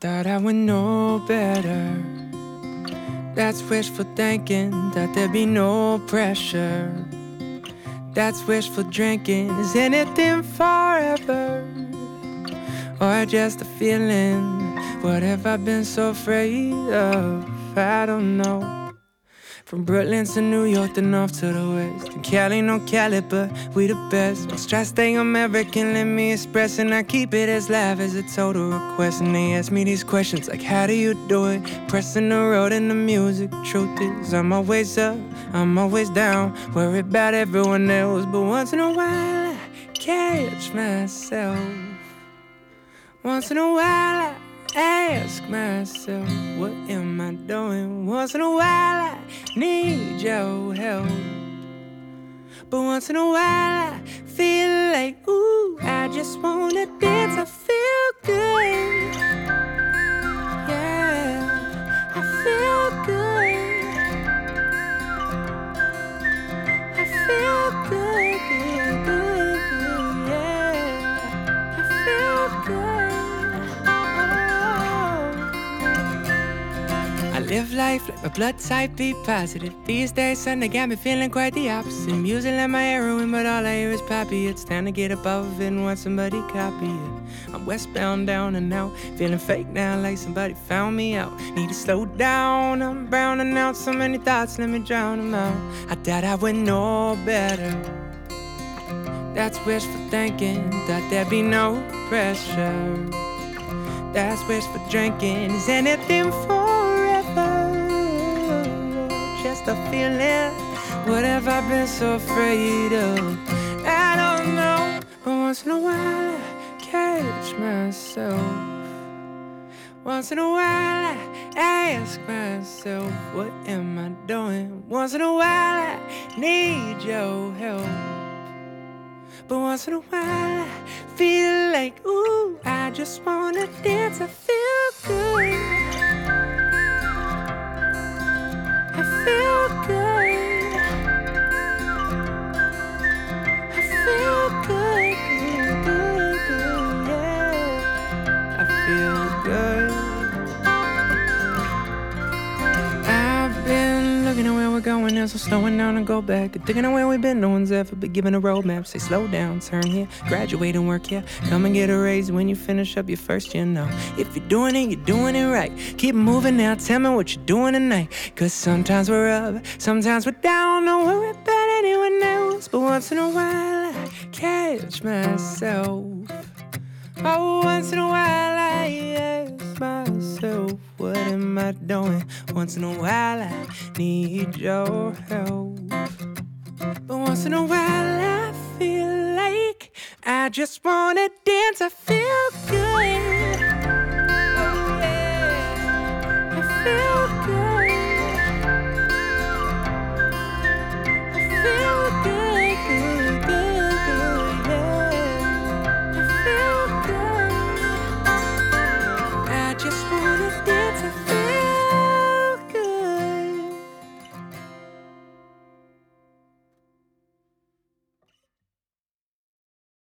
thought I would know better. That's wishful thinking, that there'd be no pressure. That's wishful drinking, is anything forever? Or just a feeling, what have I been so afraid of? I don't know. From Brooklyn to New York, the north to the west. And Cali, no Cali, but we the best. Most try staying American, let me express. And I keep it as live as a total request. And they ask me these questions like, how do you do it? Pressing the road and the music. Truth is, I'm always up, I'm always down. Worried about everyone else, but once in a while I catch myself. Once in a while I ask myself, what am I doing? Once in a while I need your help. But once in a while I feel like, ooh, I just wanna dance, I feel good. Yeah, I feel good. I feel good, good, good, good, yeah. I feel good. I live life like my blood type be positive. These days, son, they got me feeling quite the opposite. Music like my heroin, but all I hear is poppy. It's time to get above it and want somebody copy it. I'm westbound, down and out, feeling fake now like somebody found me out. Need to slow down, I'm browning out. So many thoughts, let me drown them out. I thought I would know better. That's wishful thinking, thought there'd be no pressure. That's wishful drinking, is anything forever? Just a feeling, what have I been so afraid of? I don't know, but once in a while I catch myself. Once in a while I ask myself, what am I doing? Once in a while I need your help. But once in a while I feel like, ooh, I just wanna dance, I feel good. I feel good. I feel good, good, good, good, yeah. I feel good. I've been looking at where we're going now, so slowing down and go back. Thinking of where we've been, no one's ever been given a roadmap. Say slow down, turn here, graduate and work here. Come and get a raise when you finish up your first year now. If you're doing it, you're doing it right. Keep moving now, tell me what you're doing tonight. Cause sometimes we're up, sometimes we're down. Don't worry about anyone else. But once in a while I catch myself. Oh, once in a while I ask myself, what am I doing? Once in a while I need your help. But once in a while I feel like I just wanna dance, I feel good.